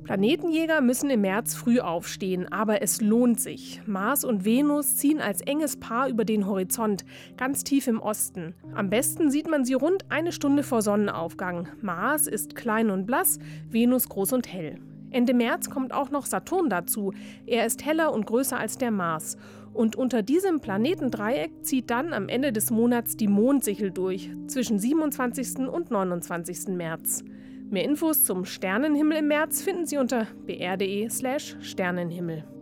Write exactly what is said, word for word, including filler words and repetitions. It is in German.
Planetenjäger müssen im März früh aufstehen, aber es lohnt sich. Mars und Venus ziehen als enges Paar über den Horizont, ganz tief im Osten. Am besten sieht man sie rund eine Stunde vor Sonnenaufgang. Mars ist klein und blass, Venus groß und hell. Ende März kommt auch noch Saturn dazu. Er ist heller und größer als der Mars. Und unter diesem Planetendreieck zieht dann am Ende des Monats die Mondsichel durch, zwischen siebenundzwanzigsten und neunundzwanzigsten März. Mehr Infos zum Sternenhimmel im März finden Sie unter b r punkt d e slash Sternenhimmel.